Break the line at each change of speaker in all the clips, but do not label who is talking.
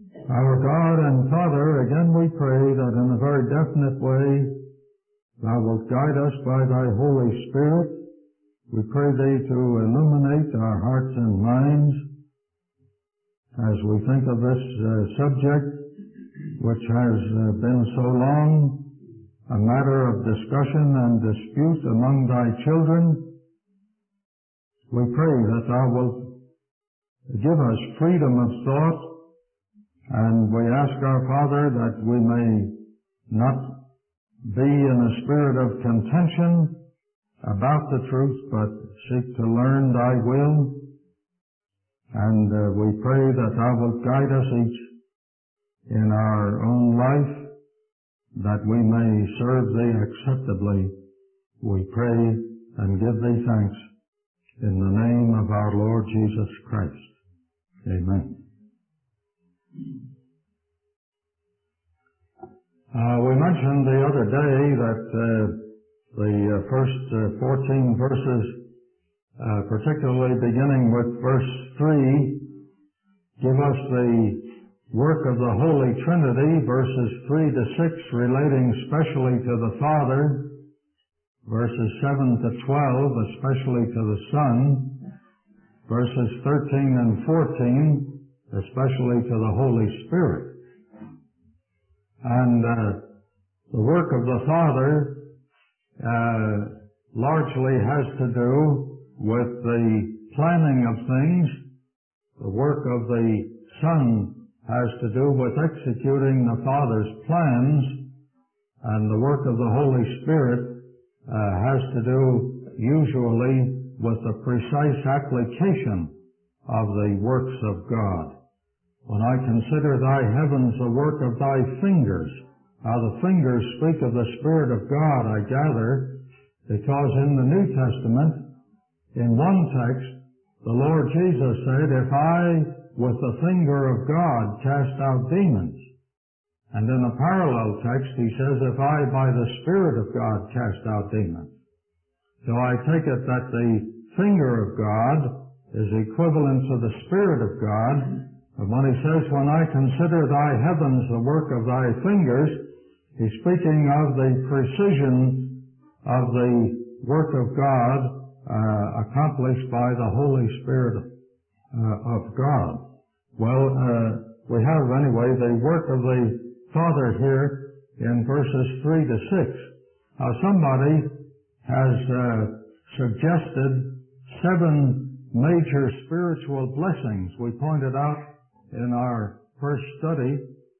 Our God and Father, again we pray that in a very definite way Thou wilt guide us by Thy Holy Spirit. We pray Thee to illuminate our hearts and minds as we think of this subject which has been so long a matter of discussion and dispute among Thy children. We pray that Thou wilt give us freedom of thought, and we ask our Father that we may not be in a spirit of contention about the truth, but seek to learn Thy will. And we pray that Thou wilt guide us each in our own life, that we may serve Thee acceptably. We pray and give Thee thanks in the name of our Lord Jesus Christ. Amen. We mentioned the other day that the first 14 verses, particularly beginning with verse 3, give us the work of the Holy Trinity, verses 3 to 6 relating specially to the Father, verses 7 to 12 especially to the Son, verses 13 and 14 especially to the Holy Spirit. And the work of the Father largely has to do with the planning of things. The work of the Son has to do with executing the Father's plans, and the work of the Holy Spirit has to do usually with the precise application of the works of God. When I consider Thy heavens, the work of Thy fingers. Now the fingers speak of the Spirit of God, I gather, because in the New Testament, in one text, the Lord Jesus said, if I, with the finger of God, cast out demons. And in a parallel text, he says, if I, by the Spirit of God, cast out demons. So I take it that the finger of God is equivalent to the Spirit of God. And when he says, when I consider Thy heavens, the work of Thy fingers, he's speaking of the precision of the work of God accomplished by the Holy Spirit of God. Well, we have anyway the work of the Father here in verses 3 to 6. Now somebody has suggested 7 major spiritual blessings. We pointed out in our first study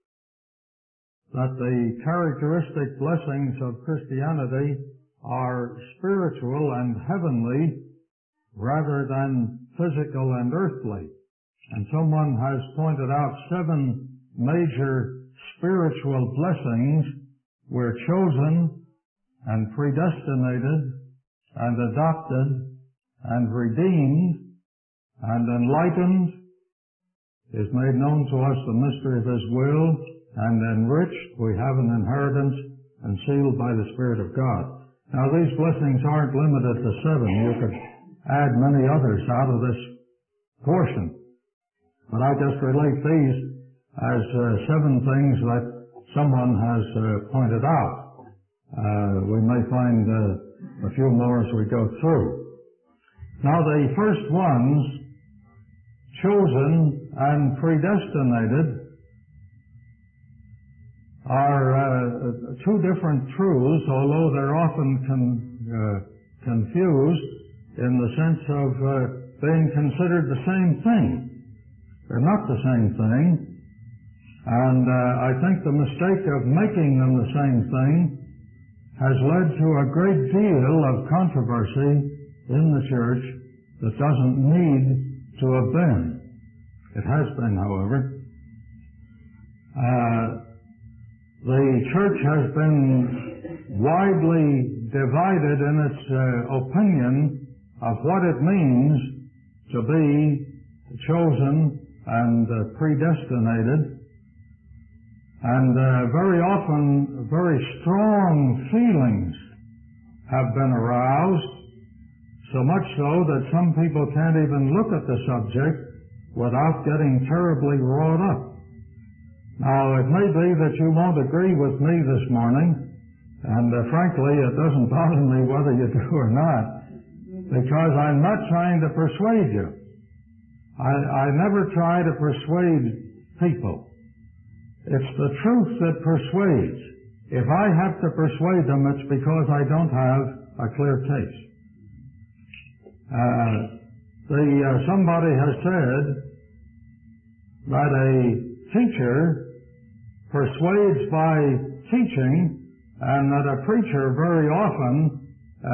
that the characteristic blessings of Christianity are spiritual and heavenly rather than physical and earthly. And someone has pointed out 7 major spiritual blessings. We're chosen and predestinated and adopted and redeemed and enlightened, is made known to us the mystery of His will, and enriched. We have an inheritance and sealed by the Spirit of God. Now these blessings aren't limited to 7. You could add many others out of this portion. But I just relate these as 7 things that someone has pointed out. We may find a few more as we go through. Now the first ones, chosen and predestinated, are 2 different truths, although they're often confused in the sense of being considered the same thing. They're not the same thing, and I think the mistake of making them the same thing has led to a great deal of controversy in the church that doesn't need to have been. It has been, however. The church has been widely divided in its opinion of what it means to be chosen and predestinated. And very often, very strong feelings have been aroused, so much so that some people can't even look at the subject without getting terribly wrought up. Now, it may be that you won't agree with me this morning, and frankly, it doesn't bother me whether you do or not, because I'm not trying to persuade you. I never try to persuade people. It's the truth that persuades. If I have to persuade them, it's because I don't have a clear case. Somebody has said that a teacher persuades by teaching, and that a preacher very often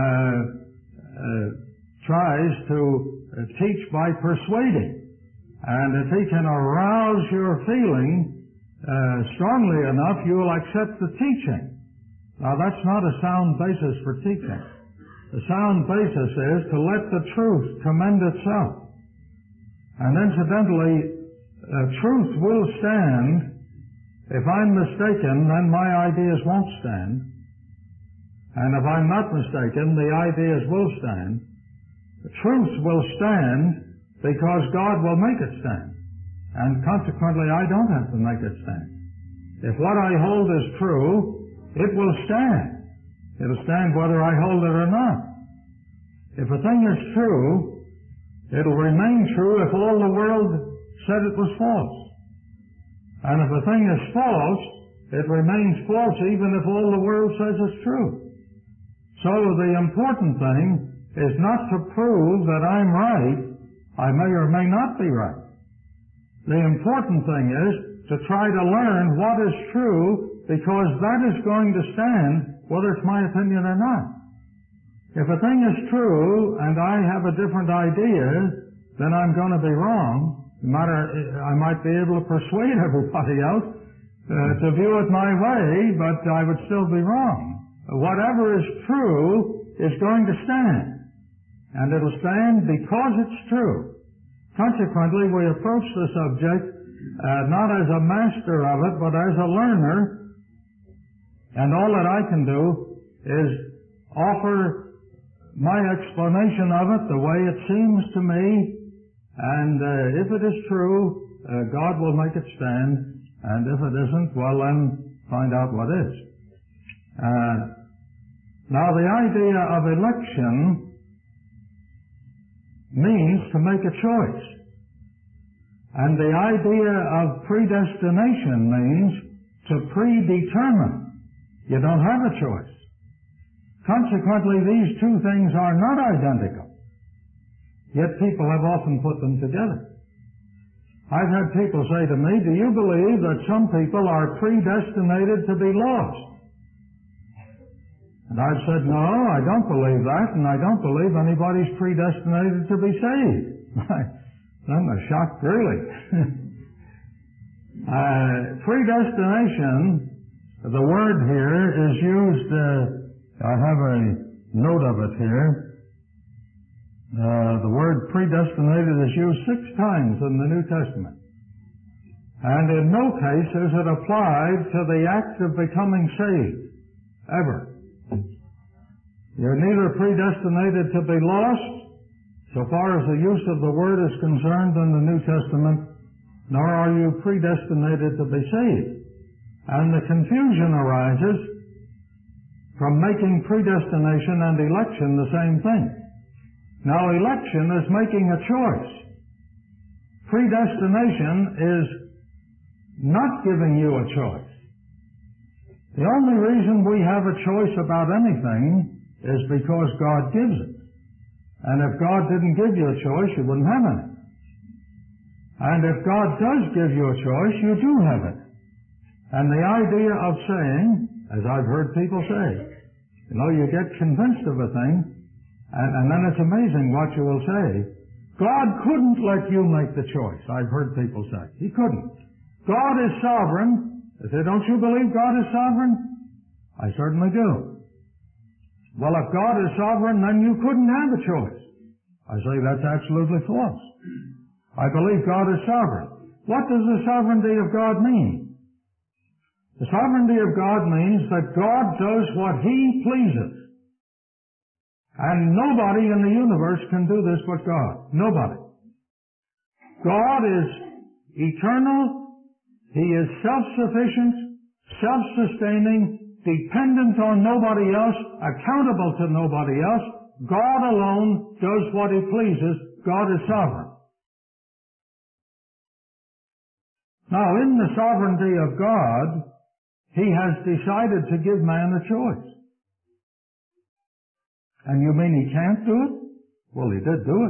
tries to teach by persuading. And if he can arouse your feeling strongly enough, you will accept the teaching. Now, that's not a sound basis for teaching. The sound basis is to let the truth commend itself. And incidentally, truth will stand. If I'm mistaken, then my ideas won't stand. And if I'm not mistaken, the ideas will stand. The truth will stand because God will make it stand. And consequently, I don't have to make it stand. If what I hold is true, it will stand. It'll stand whether I hold it or not. If a thing is true, it'll remain true if all the world said it was false. And if a thing is false, it remains false even if all the world says it's true. So the important thing is not to prove that I'm right. I may or may not be right. The important thing is to try to learn what is true, because that is going to stand whether it's my opinion or not. If a thing is true and I have a different idea, then I'm going to be wrong. No matter, I might be able to persuade everybody else to view it my way, but I would still be wrong. Whatever is true is going to stand. And it'll stand because it's true. Consequently, we approach the subject not as a master of it, but as a learner. And all that I can do is offer my explanation of it the way it seems to me. And if it is true, God will make it stand. And if it isn't, well, then find out what is. Now, the idea of election means to make a choice. And the idea of predestination means to predetermine. You don't have a choice. Consequently, these two things are not identical. Yet people have often put them together. I've had people say to me, do you believe that some people are predestinated to be lost? And I've said, no, I don't believe that, and I don't believe anybody's predestinated to be saved. I'm shocked, really. Predestination, the word here is used, I have a note of it here. The word predestinated is used 6 times in the New Testament. And in no case is it applied to the act of becoming saved, ever. You're neither predestinated to be lost, so far as the use of the word is concerned in the New Testament, nor are you predestinated to be saved. And the confusion arises from making predestination and election the same thing. Now, election is making a choice. Predestination is not giving you a choice. The only reason we have a choice about anything is because God gives it. And if God didn't give you a choice, you wouldn't have any. And if God does give you a choice, you do have it. And the idea of saying, as I've heard people say, you get convinced of a thing, and then it's amazing what you will say. God couldn't let you make the choice, I've heard people say. He couldn't. God is sovereign. I say, don't you believe God is sovereign? I certainly do. Well, if God is sovereign, then you couldn't have a choice. I say that's absolutely false. I believe God is sovereign. What does the sovereignty of God mean? The sovereignty of God means that God does what He pleases. And nobody in the universe can do this but God. Nobody. God is eternal. He is self-sufficient, self-sustaining, dependent on nobody else, accountable to nobody else. God alone does what He pleases. God is sovereign. Now, in the sovereignty of God, He has decided to give man a choice. And you mean He can't do it? Well, He did do it.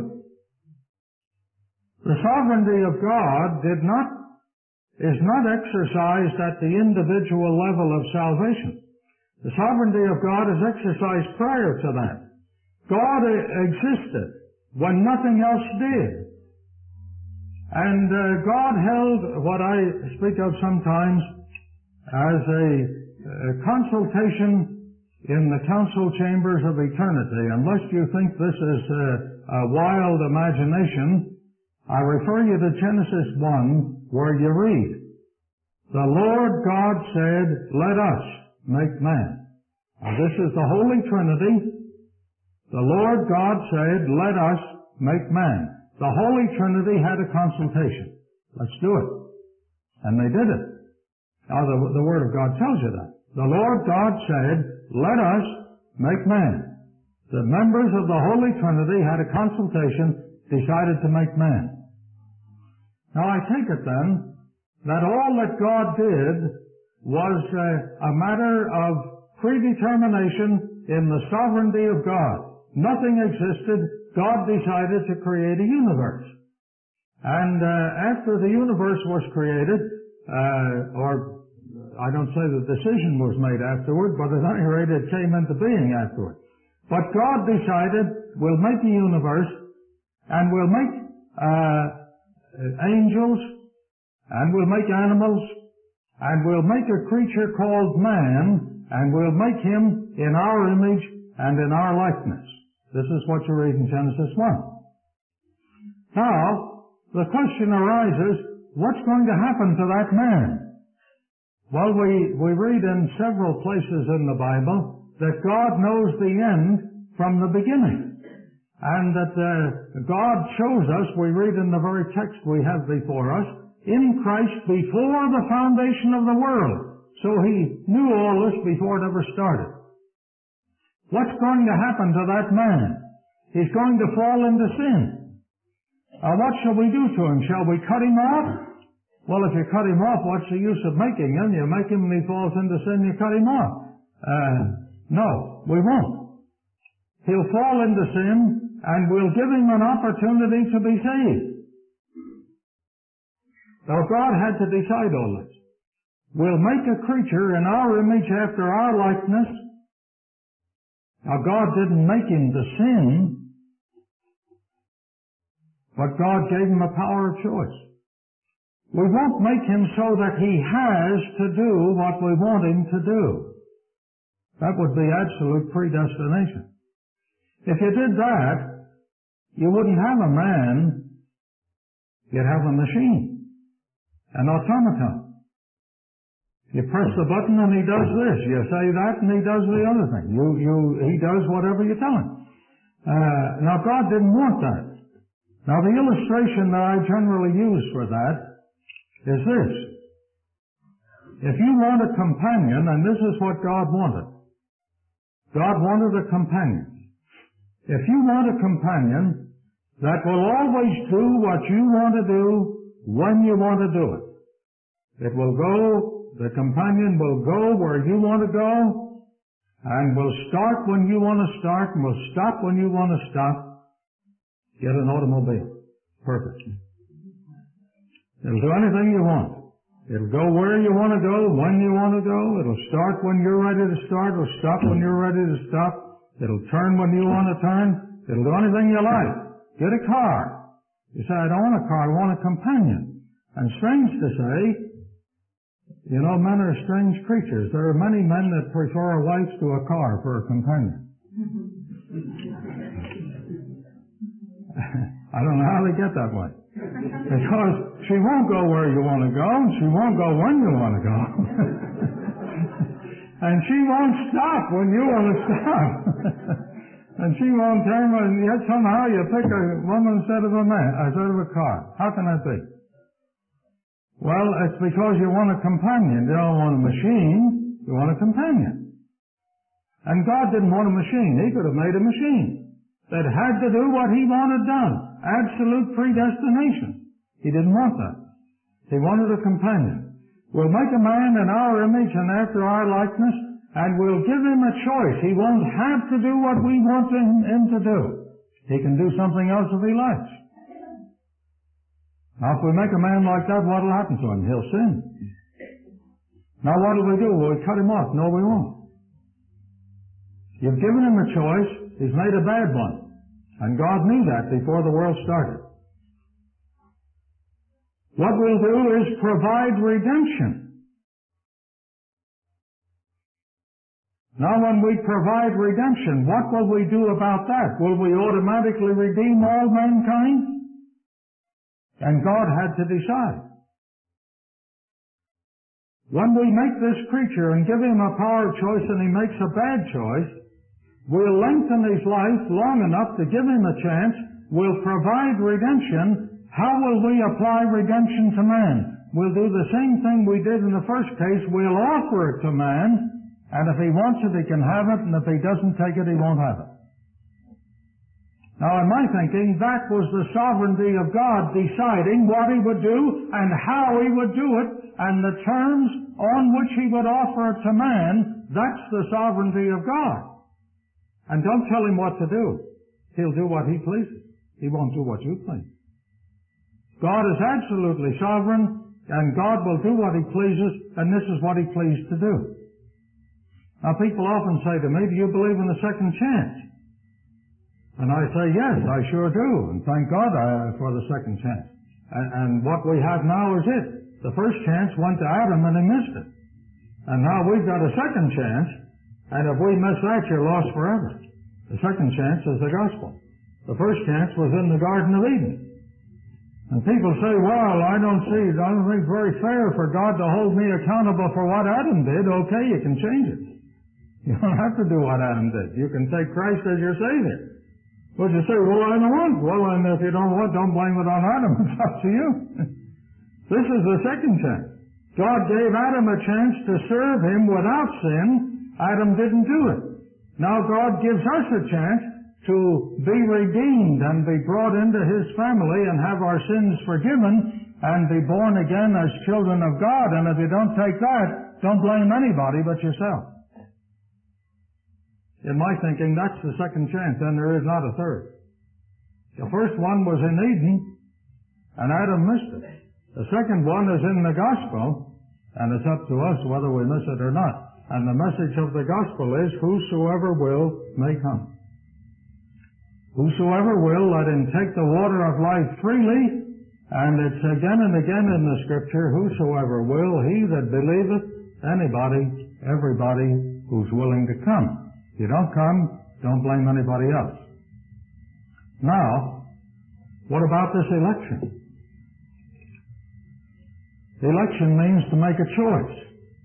The sovereignty of God is not exercised at the individual level of salvation. The sovereignty of God is exercised prior to that. God existed when nothing else did. And God held what I speak of sometimes as a consultation in the council chambers of eternity. Unless you think this is a wild imagination, I refer you to Genesis 1, where you read, "The Lord God said, let us make man." Now this is the Holy Trinity. The Lord God said, let us make man. The Holy Trinity had a consultation. Let's do it. And they did it. Now the Word of God tells you that. The Lord God said, let us make man. The members of the Holy Trinity had a consultation, decided to make man. Now I take it then that all that God did was a matter of predetermination in the sovereignty of God. Nothing existed. God decided to create a universe. And after the universe was created, or I don't say the decision was made afterward, but at any rate it came into being afterward. But God decided, we'll make a universe, and we'll make angels, and we'll make animals, and we'll make a creature called man, and we'll make him in our image and in our likeness. This is what you read in Genesis 1. Now, the question arises, what's going to happen to that man? Well, we read in several places in the Bible that God knows the end from the beginning. And that God shows us, we read in the very text we have before us, in Christ before the foundation of the world. So He knew all this before it ever started. What's going to happen to that man? He's going to fall into sin. What shall we do to him? Shall we cut him off? Well, if you cut him off, what's the use of making him? You make him and he falls into sin, you cut him off. No, we won't. He'll fall into sin, and we'll give him an opportunity to be saved. Now, God had to decide all this. We'll make a creature in our image after our likeness. Now, God didn't make him to sin, but God gave him a power of choice. We won't make him so that he has to do what we want him to do. That would be absolute predestination. If you did that, you wouldn't have a man, you'd have a machine, an automaton. You press the button and he does this. You say that and he does the other thing. He does whatever you tell him. Now God didn't want that. Now the illustration that I generally use for that is this. If you want a companion, and this is what God wanted. God wanted a companion. If you want a companion that will always do what you want to do when you want to do it. The companion will go where you want to go, and will start when you want to start, and will stop when you want to stop. Get an automobile. Perfect. It'll do anything you want. It'll go where you want to go, when you want to go. It'll start when you're ready to start. It'll stop when you're ready to stop. It'll turn when you want to turn. It'll do anything you like. Get a car. You say, I don't want a car, I want a companion. And strange to say, you know, men are strange creatures. There are many men that prefer a wife to a car for a companion. I don't know how they get that way. Because she won't go where you want to go, and she won't go when you want to go. And she won't stop when you want to stop. And she won't turn, and yet somehow you pick a woman instead of a man, instead of a car. How can that be? Well, it's because you want a companion. You don't want a machine. You want a companion. And God didn't want a machine. He could have made a machine that had to do what He wanted done. Absolute predestination. He didn't want that. He wanted a companion. We'll make a man in our image and after our likeness, and we'll give him a choice. He won't have to do what we want him to do. He can do something else if he likes. Now, if we make a man like that, what will happen to him? He'll sin. Now, what will we do? Will we cut him off? No, we won't. You've given him a choice. He's made a bad one. And God knew that before the world started. What we'll do is provide redemption. Now, when we provide redemption, what will we do about that? Will we automatically redeem all mankind? And God had to decide. When we make this creature and give him a power of choice and he makes a bad choice, we'll lengthen his life long enough to give him a chance. We'll provide redemption. How will we apply redemption to man? We'll do the same thing we did in the first case. We'll offer it to man, and if he wants it, he can have it, and if he doesn't take it, he won't have it. Now, in my thinking, that was the sovereignty of God deciding what he would do and how he would do it, and the terms on which he would offer it to man. That's the sovereignty of God. And don't tell him what to do. He'll do what he pleases. He won't do what you please. God is absolutely sovereign, and God will do what He pleases, and this is what He pleased to do. Now, people often say to me, do you believe in a second chance? And I say, yes, I sure do, and thank God for the second chance. And what we have now is it. The first chance went to Adam, and he missed it. And now we've got a second chance, and if we miss that, you're lost forever. The second chance is the gospel. The first chance was in the Garden of Eden. And people say, well, I don't think it's very fair for God to hold me accountable for what Adam did. Okay, you can change it. You don't have to do what Adam did. You can take Christ as your Savior. But you say, well, I don't want. Well, and if you don't want, don't blame it on Adam. It's up to you. This is the second chance. God gave Adam a chance to serve Him without sin. Adam didn't do it. Now God gives us a chance to be redeemed and be brought into His family and have our sins forgiven and be born again as children of God. And if you don't take that, don't blame anybody but yourself. In my thinking, that's the second chance, and there is not a third. The first one was in Eden, and Adam missed it. The second one is in the gospel, and it's up to us whether we miss it or not. And the message of the gospel is, whosoever will may come. Whosoever will, let him take the water of life freely, and it's again and again in the Scripture, whosoever will, he that believeth, anybody, everybody who's willing to come. If you don't come, don't blame anybody else. Now, what about this election? Election means to make a choice.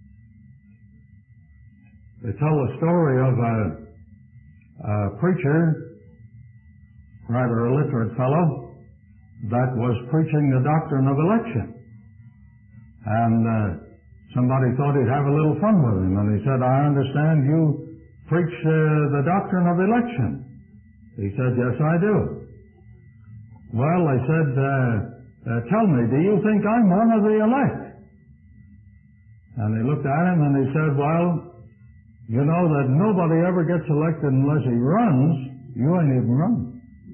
They tell the story of a preacher, rather a literate fellow, that was preaching the doctrine of election. And somebody thought he'd have a little fun with him, and he said, I understand you preach the doctrine of election. He said, yes, I do. Well, they said, tell me, do you think I'm one of the elect? And he looked at him and he said, well, you know that nobody ever gets elected unless he runs. You ain't even running.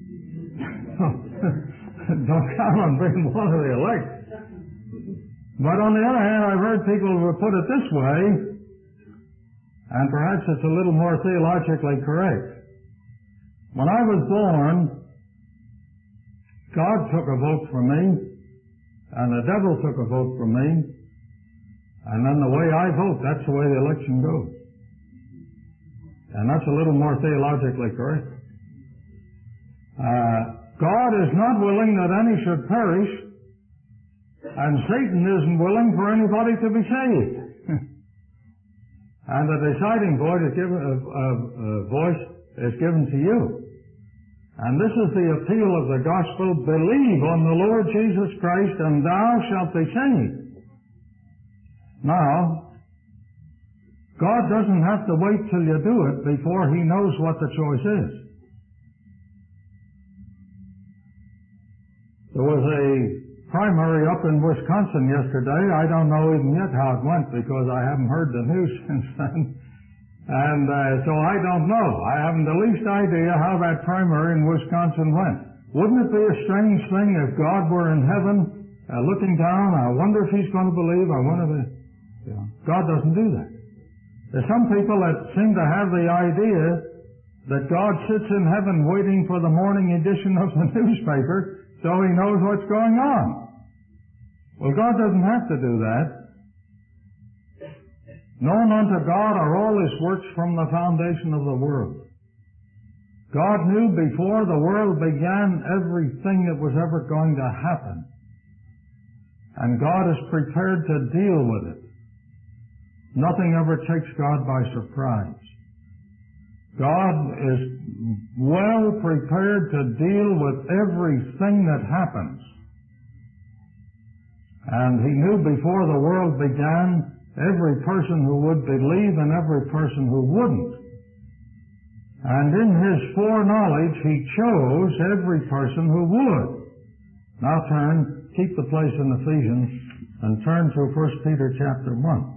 Don't count on being one of the elect. But on the other hand, I've heard people put it this way, and perhaps it's a little more theologically correct. When I was born, God took a vote for me, and the devil took a vote for me, and then the way I vote, that's the way the election goes. And that's a little more theologically correct. God is not willing that any should perish, and Satan isn't willing for anybody to be saved. And the deciding voice is given to you. And this is the appeal of the gospel: believe on the Lord Jesus Christ, and thou shalt be saved. Now, God doesn't have to wait till you do it before He knows what the choice is. There was a primary up in Wisconsin yesterday. I don't know even yet how it went because I haven't heard the news since then. And so I don't know. I haven't the least idea how that primary in Wisconsin went. Wouldn't it be a strange thing if God were in heaven looking down? I wonder if He's going to believe. I wonder if... Yeah. God doesn't do that. There's some people that seem to have the idea that God sits in heaven waiting for the morning edition of the newspaper so He knows what's going on. Well, God doesn't have to do that. Known unto God are all His works from the foundation of the world. God knew before the world began everything that was ever going to happen. And God is prepared to deal with it. Nothing ever takes God by surprise. God is well prepared to deal with everything that happens. And He knew before the world began every person who would believe and every person who wouldn't. And in His foreknowledge, He chose every person who would. Now keep the place in Ephesians, and turn to 1 Peter chapter 1.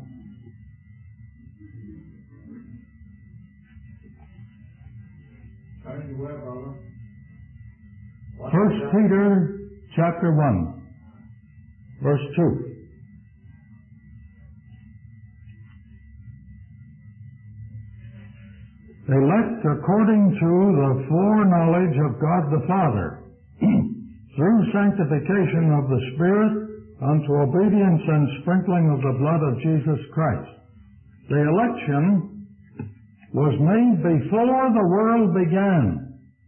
1 Peter chapter 1, verse 2. Elect according to the foreknowledge of God the Father, through sanctification of the Spirit, unto obedience and sprinkling of the blood of Jesus Christ. The election was made before the world began.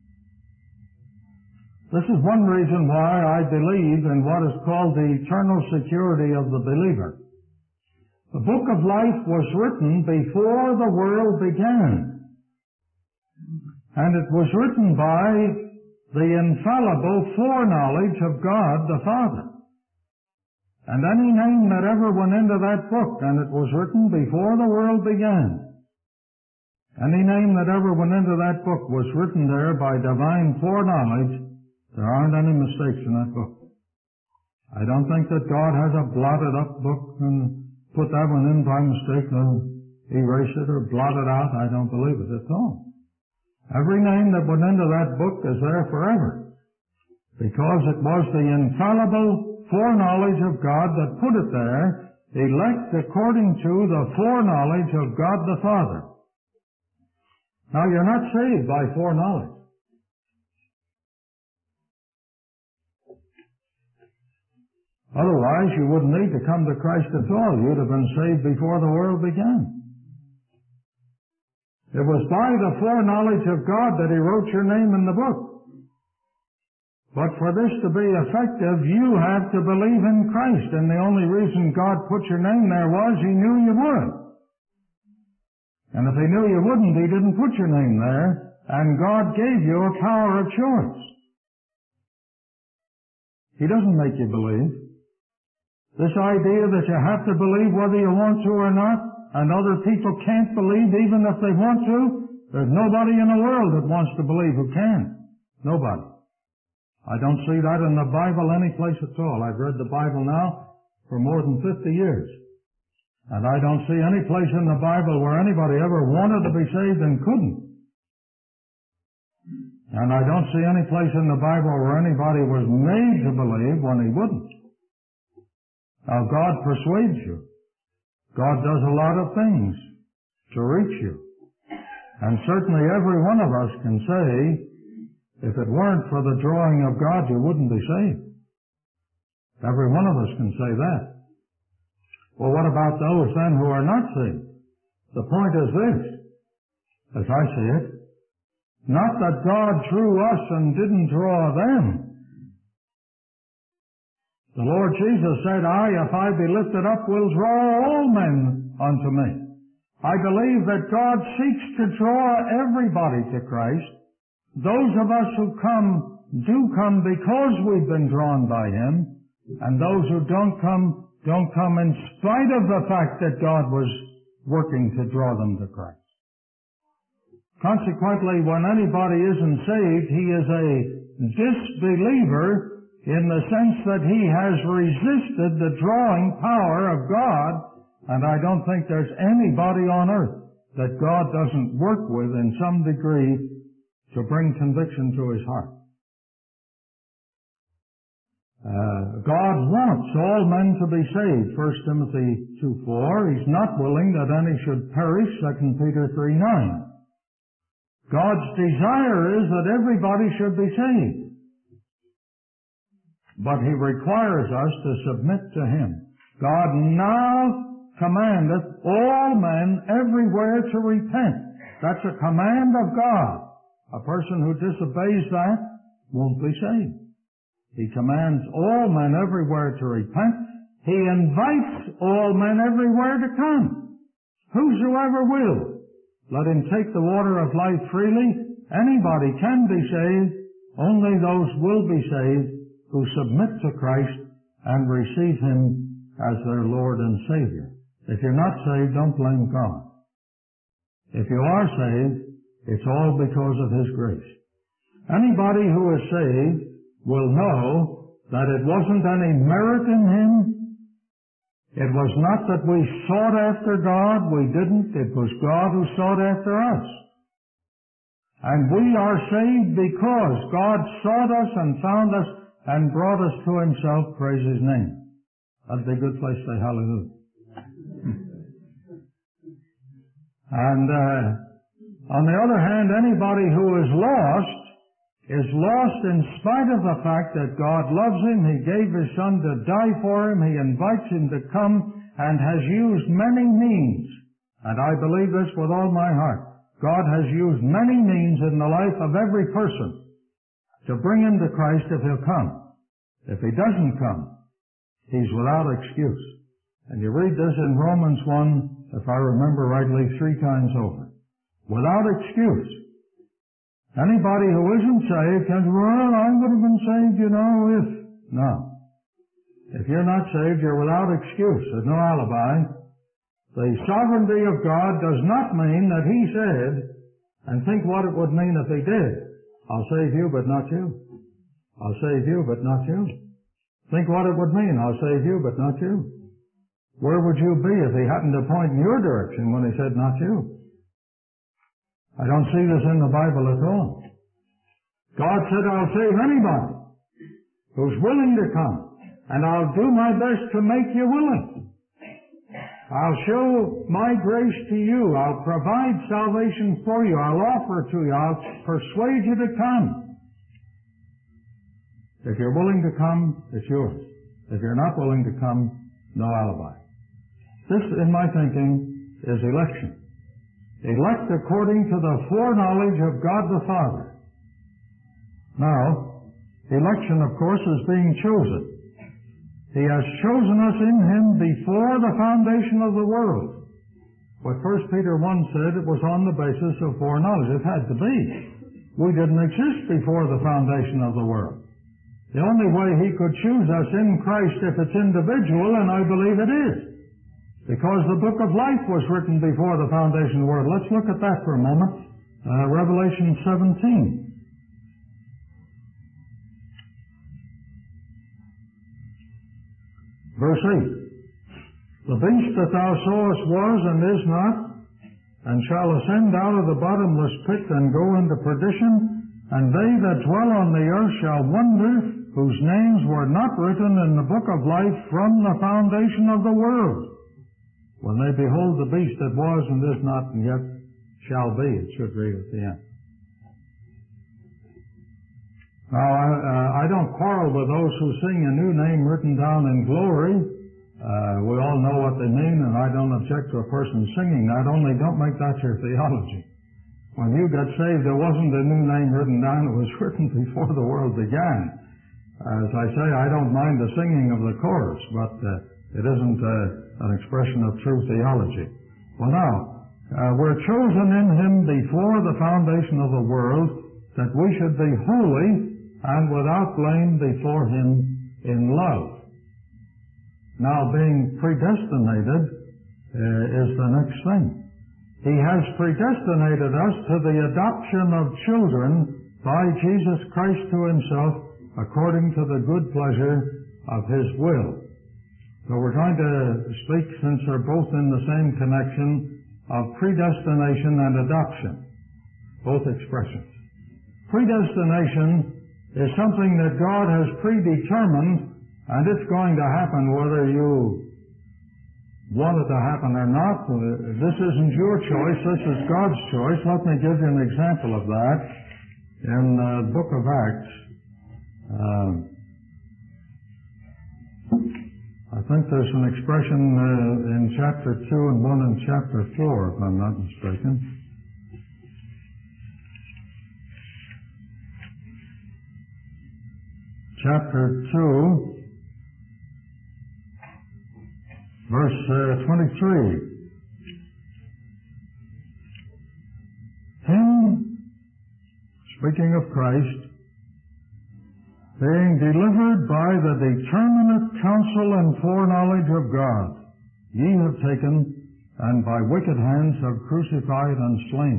This is one reason why I believe in what is called the eternal security of the believer. The book of life was written before the world began. And it was written by the infallible foreknowledge of God the Father. And any name that ever went into that book, and it was written before the world began. Any name that ever went into that book was written there by divine foreknowledge. There aren't any mistakes in that book. I don't think that God has a blotted up book and put that one in by mistake and erase it or blot it out. I don't believe it at all. Every name that went into that book is there forever, because it was the infallible foreknowledge of God that put it there, elect according to the foreknowledge of God the Father. Now, you're not saved by foreknowledge. Otherwise, you wouldn't need to come to Christ at all. You'd have been saved before the world began. It was by the foreknowledge of God that He wrote your name in the book. But for this to be effective, you have to believe in Christ. And the only reason God put your name there was He knew you would. And if He knew you wouldn't, He didn't put your name there. And God gave you a power of choice. He doesn't make you believe. This idea that you have to believe whether you want to or not, and other people can't believe even if they want to, there's nobody in the world that wants to believe who can. Nobody. I don't see that in the Bible any place at all. I've read the Bible now for more than 50 years. And I don't see any place in the Bible where anybody ever wanted to be saved and couldn't. And I don't see any place in the Bible where anybody was made to believe when he wouldn't. Now, God persuades you. God does a lot of things to reach you. And certainly every one of us can say, if it weren't for the drawing of God, you wouldn't be saved. Every one of us can say that. Well, what about those then who are not saved? The point is this, as I see it, not that God drew us and didn't draw them. The Lord Jesus said, if I be lifted up, will draw all men unto me. I believe that God seeks to draw everybody to Christ. Those of us who come, do come because we've been drawn by Him, and those who don't come don't come in spite of the fact that God was working to draw them to Christ. Consequently, when anybody isn't saved, he is a disbeliever in the sense that he has resisted the drawing power of God, and I don't think there's anybody on earth that God doesn't work with in some degree to bring conviction to his heart. God wants all men to be saved, 1 Timothy 2:4. He's not willing that any should perish, 2 Peter 3:9. God's desire is that everybody should be saved. But he requires us to submit to him. God now commandeth all men everywhere to repent. That's a command of God. A person who disobeys that won't be saved. He commands all men everywhere to repent. He invites all men everywhere to come. Whosoever will, let him take the water of life freely. Anybody can be saved. Only those will be saved who submit to Christ and receive him as their Lord and Savior. If you're not saved, don't blame God. If you are saved, it's all because of his grace. Anybody who is saved will know that it wasn't any merit in him. It was not that we sought after God. We didn't. It was God who sought after us. And we are saved because God sought us and found us and brought us to himself. Praise his name. That'd be a good place to say hallelujah. And on the other hand, anybody who is lost in spite of the fact that God loves him. He gave his Son to die for him. He invites him to come and has used many means. And I believe this with all my heart. God has used many means in the life of every person to bring him to Christ if he'll come. If he doesn't come, he's without excuse. And you read this in Romans 1, if I remember rightly, 3 times over. Without excuse. Anybody who isn't saved can say, well, I would have been saved, if. No. If you're not saved, you're without excuse. There's no alibi. The sovereignty of God does not mean that he said, and think what it would mean if he did. I'll save you, but not you. I'll save you, but not you. Think what it would mean. I'll save you, but not you. Where would you be if he happened to point in your direction when he said not you? I don't see this in the Bible at all. God said, I'll save anybody who's willing to come, and I'll do my best to make you willing. I'll show my grace to you. I'll provide salvation for you. I'll offer it to you. I'll persuade you to come. If you're willing to come, it's yours. If you're not willing to come, no alibi. This, in my thinking, is election. Elect according to the foreknowledge of God the Father. Now, election, of course, is being chosen. He has chosen us in him before the foundation of the world. What 1 Peter 1 said, it was on the basis of foreknowledge. It had to be. We didn't exist before the foundation of the world. The only way he could choose us in Christ if it's individual, and I believe it is, because the book of life was written before the foundation of the world. Let's look at that for a moment. Revelation 17. Verse 8. The beast that thou sawest was and is not, and shall ascend out of the bottomless pit and go into perdition, and they that dwell on the earth shall wonder, whose names were not written in the book of life from the foundation of the world, when they behold the beast that was and is not and yet shall be. It should read at the end. Now, I don't quarrel with those who sing a new name written down in glory. We all know what they mean, and I don't object to a person singing that, only don't make that your theology. When you got saved, there wasn't a new name written down. It was written before the world began. As I say, I don't mind the singing of the chorus, but it isn't an expression of true theology. Well, now, we're chosen in him before the foundation of the world, that we should be holy and without blame before him in love. Now, being predestinated is the next thing. He has predestinated us to the adoption of children by Jesus Christ to Himself, according to the good pleasure of His will. So we're going to speak, since they're both in the same connection, of predestination and adoption, both expressions. Predestination is something that God has predetermined, and it's going to happen whether you want it to happen or not. This isn't your choice, this is God's choice. Let me give you an example of that. In the book of Acts, I think there's an expression in chapter 2 and one in chapter 4, if I'm not mistaken. Chapter 2, verse 23. Him, speaking of Christ, being delivered by the determinate counsel and foreknowledge of God, ye have taken, and by wicked hands have crucified and slain.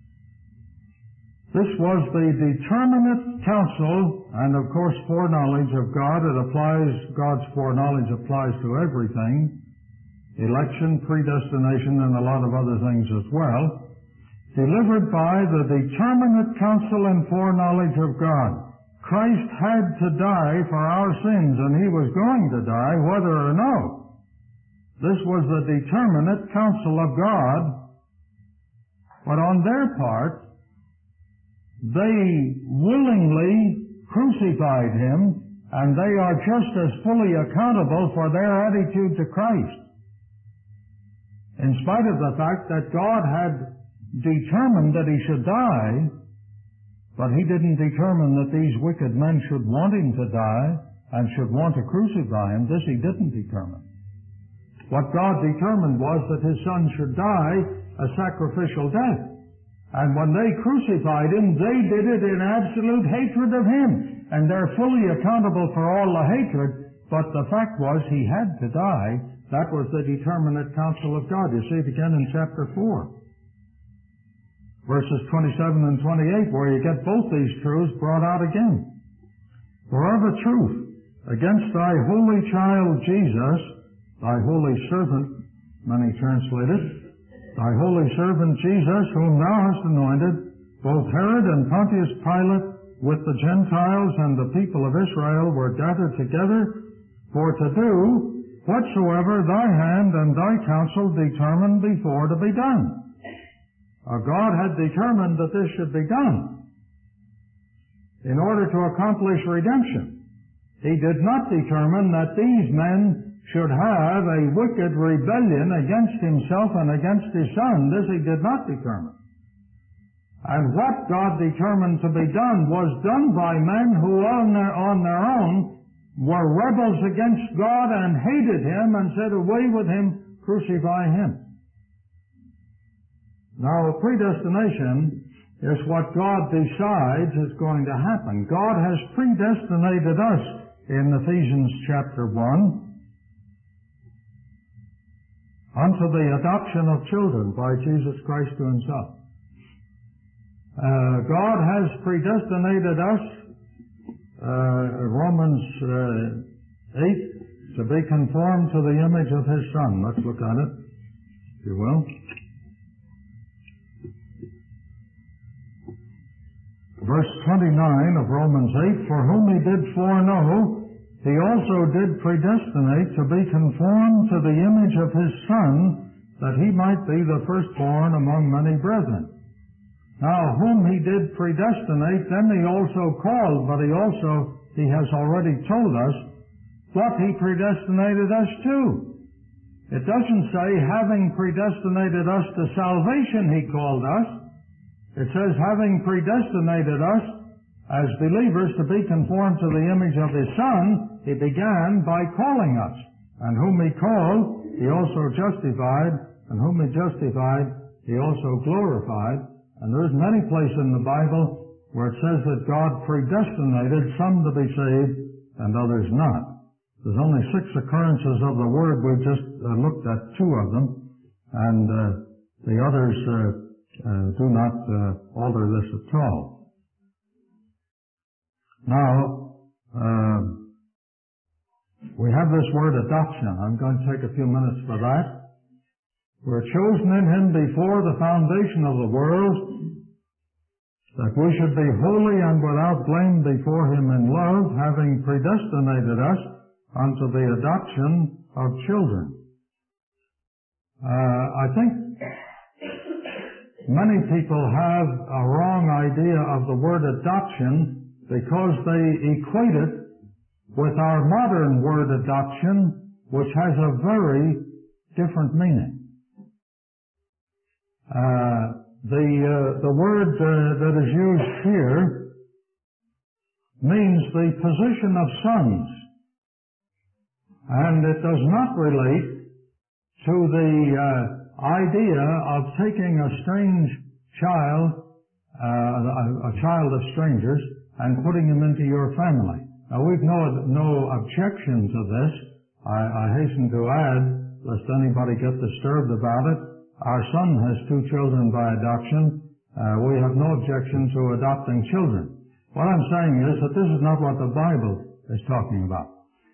This was the determinate counsel, and of course foreknowledge of God. God's foreknowledge applies to everything. Election, predestination, and a lot of other things as well. Delivered by the determinate counsel and foreknowledge of God. Christ had to die for our sins, and He was going to die whether or no. This was the determinate counsel of God. But on their part, they willingly crucified Him, and they are just as fully accountable for their attitude to Christ. In spite of the fact that God had determined that He should die, but He didn't determine that these wicked men should want Him to die and should want to crucify Him. This He didn't determine. What God determined was that His Son should die a sacrificial death. And when they crucified Him, they did it in absolute hatred of Him. And they're fully accountable for all the hatred, but the fact was He had to die. That was the determinate counsel of God. You see it again in chapter 4. Verses 27 and 28, where you get both these truths brought out again. For of a truth, against thy holy child Jesus, thy holy servant, many translate it, thy holy servant Jesus, whom thou hast anointed, both Herod and Pontius Pilate, with the Gentiles and the people of Israel, were gathered together for to do whatsoever thy hand and thy counsel determined before to be done. God had determined that this should be done in order to accomplish redemption. He did not determine that these men should have a wicked rebellion against Himself and against His Son. This He did not determine. And what God determined to be done was done by men who on their own were rebels against God and hated Him and said, "Away with Him, crucify Him." Now, predestination is what God decides is going to happen. God has predestinated us in Ephesians chapter 1 unto the adoption of children by Jesus Christ to Himself. God has predestinated us, Romans 8, to be conformed to the image of His Son. Let's look at it, if you will. Verse 29 of Romans 8, for whom He did foreknow, He also did predestinate to be conformed to the image of His Son, that He might be the firstborn among many brethren. Now, whom He did predestinate, then He also called, but He has already told us what He predestinated us to. It doesn't say, having predestinated us to salvation, He called us. It says, having predestinated us as believers to be conformed to the image of His Son, He began by calling us. And whom He called, He also justified, and whom He justified, He also glorified. And there's many places in the Bible where it says that God predestinated some to be saved and others not. There's only 6 occurrences of the word. We've just looked at 2 of them, and the others do not alter this at all. Now, we have this word adoption. I'm going to take a few minutes for that. We're chosen in Him before the foundation of the world, that we should be holy and without blame before Him in love, having predestinated us unto the adoption of children. I think many people have a wrong idea of the word adoption because they equate it with our modern word adoption, which has a very different meaning. The word that is used here means the position of sons, and it does not relate to the idea of taking a strange child, a child of strangers, and putting him into your family. Now, we've no objection to this. I hasten to add, lest anybody get disturbed about it, our son has 2 children by adoption. We have no objection to adopting children. What I'm saying is that this is not what the Bible is talking about.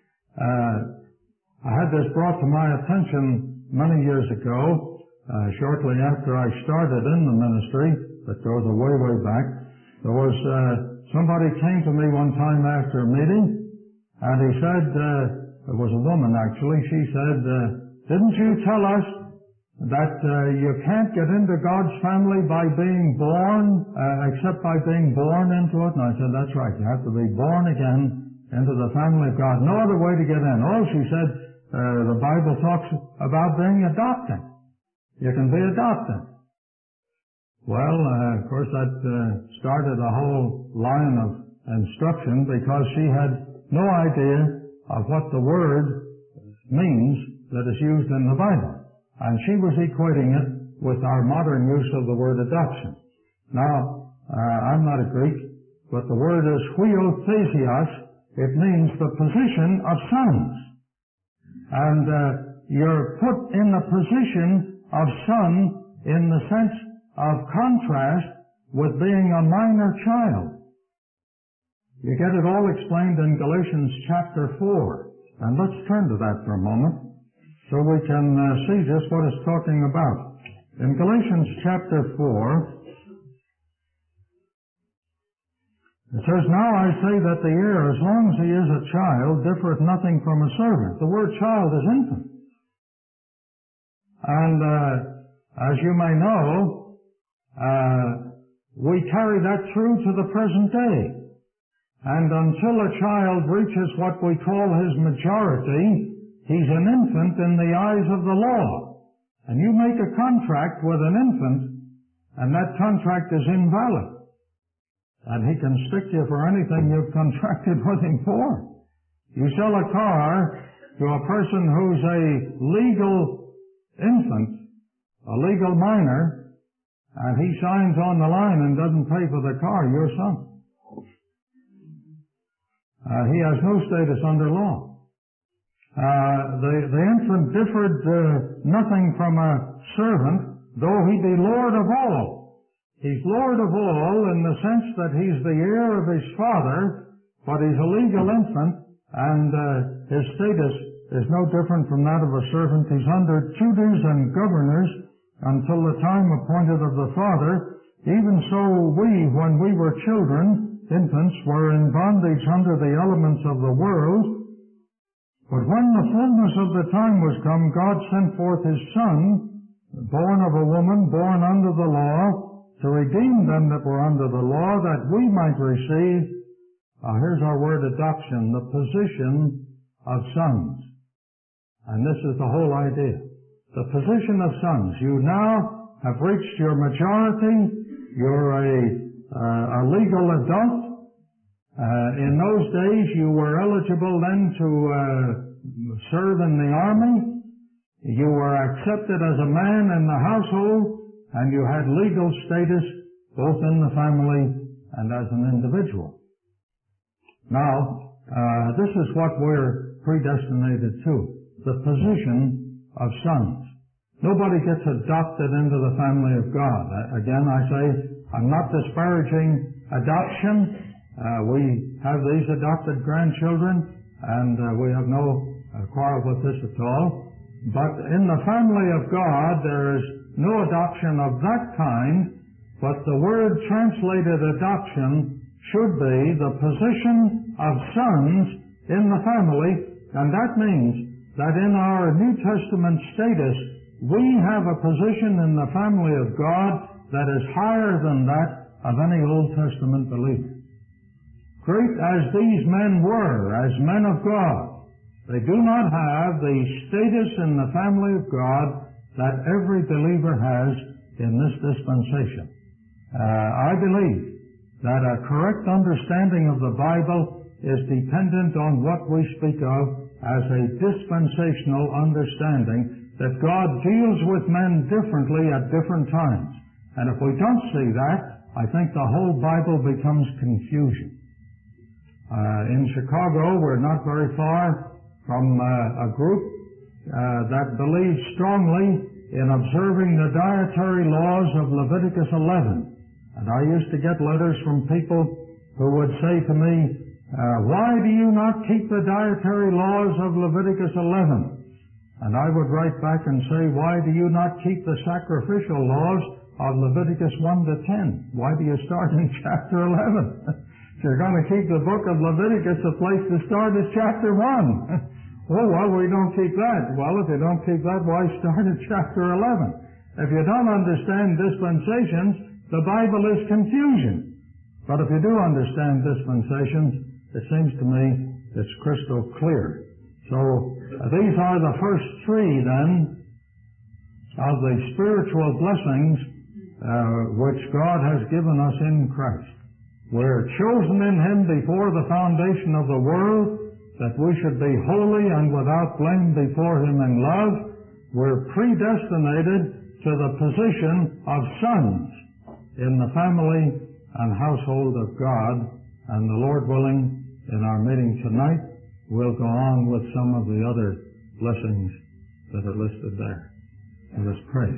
I had this brought to my attention many years ago, shortly after I started in the ministry, that goes way, way back. There was somebody came to me one time after a meeting, and he said, it was a woman actually, she said, didn't you tell us that you can't get into God's family by being born, except by being born into it? And I said, that's right. You have to be born again into the family of God. No other way to get in. Oh, she said, the Bible talks about being adopted. You can be adopted. Well, of course, that started a whole line of instruction because she had no idea of what the word means that is used in the Bible. And she was equating it with our modern use of the word adoption. Now, I'm not a Greek, but the word is huiothesios. It means the position of sons. And you're put in the position of son in the sense of contrast with being a minor child. You get it all explained in Galatians chapter 4. And let's turn to that for a moment, so we can see just what it's talking about. In Galatians chapter 4, it says, Now I say that the heir, as long as he is a child, differeth nothing from a servant. The word child is infant. And as you may know, we carry that through to the present day. And until a child reaches what we call his majority, he's an infant in the eyes of the law. And you make a contract with an infant, and that contract is invalid. And he can stick you for anything you've contracted with him for. You sell a car to a person who's a legal infant, a legal minor, and he signs on the line and doesn't pay for the car, you're sunk. He has no status under law. The infant differed nothing from a servant, though he be Lord of all. He's Lord of all in the sense that he's the heir of his father, but he's a legal infant, and his status is no different from that of a servant. He's under tutors and governors until the time appointed of the father. Even so we, when we were children, infants, were in bondage under the elements of the world. But when the fullness of the time was come, God sent forth His Son, born of a woman, born under the law, to redeem them that were under the law, that we might receive, here's our word adoption, the position of sons. And this is the whole idea. The position of sons. You now have reached your majority. You're a legal adult. In those days, you were eligible then to serve in the army. You were accepted as a man in the household, and you had legal status both in the family and as an individual. Now, this is what we're predestinated to, the position of sons. Nobody gets adopted into the family of God. Again, I say, I'm not disparaging adoption. We have these adopted grandchildren, and we have no quarrel with this at all. But in the family of God, there is no adoption of that kind, but the word translated adoption should be the position of sons in the family, and that means that in our New Testament status, we have a position in the family of God that is higher than that of any Old Testament believer. Great as these men were, as men of God, they do not have the status in the family of God that every believer has in this dispensation. I believe that a correct understanding of the Bible is dependent on what we speak of as a dispensational understanding, that God deals with men differently at different times. And if we don't see that, I think the whole Bible becomes confusion. In Chicago, we're not very far from a group that believes strongly in observing the dietary laws of Leviticus 11. And I used to get letters from people who would say to me, why do you not keep the dietary laws of Leviticus 11? And I would write back and say, why do you not keep the sacrificial laws of Leviticus 1 to 10? Why do you start in chapter 11? If you're going to keep the book of Leviticus, the place to start is chapter 1. Oh, well, we don't keep that. Well, if you don't keep that, why start at chapter 11? If you don't understand dispensations, the Bible is confusion. But if you do understand dispensations, it seems to me it's crystal clear. So these are the first three, then, of the spiritual blessings which God has given us in Christ. We're chosen in Him before the foundation of the world, that we should be holy and without blame before Him in love. We're predestinated to the position of sons in the family and household of God. And the Lord willing, in our meeting tonight, we'll go on with some of the other blessings that are listed there. Let us pray.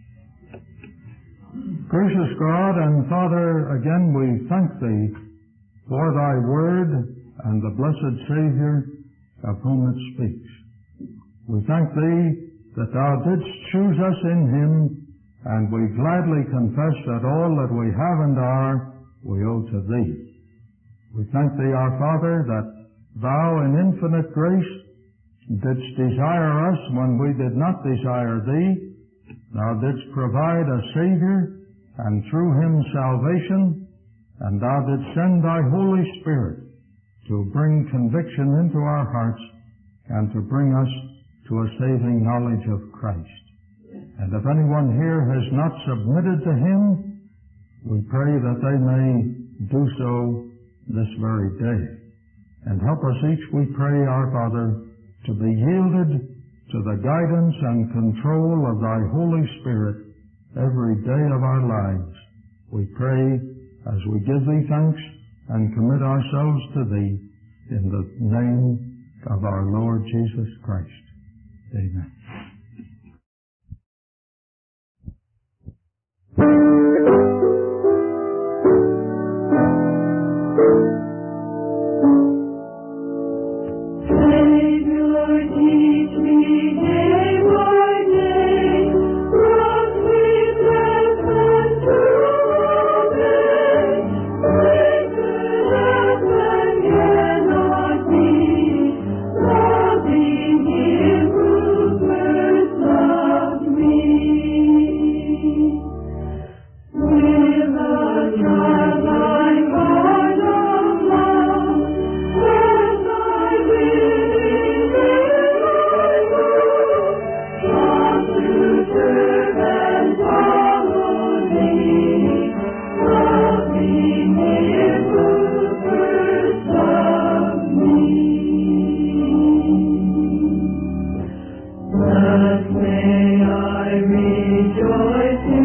Gracious God and Father, again we thank Thee for Thy Word and the blessed Savior of whom it speaks. We thank Thee that Thou didst choose us in Him, and we gladly confess that all that we have and are, we owe to Thee. We thank Thee, our Father, that Thou in infinite grace didst desire us when we did not desire Thee. Thou didst provide a Savior, and through Him salvation, and Thou didst send Thy Holy Spirit to bring conviction into our hearts and to bring us to a saving knowledge of Christ. And if anyone here has not submitted to Him, we pray that they may do so this very day. And help us each, we pray, our Father, to be yielded to the guidance and control of Thy Holy Spirit every day of our lives. We pray as we give Thee thanks and commit ourselves to Thee in the name of our Lord Jesus Christ. Amen.
May I rejoice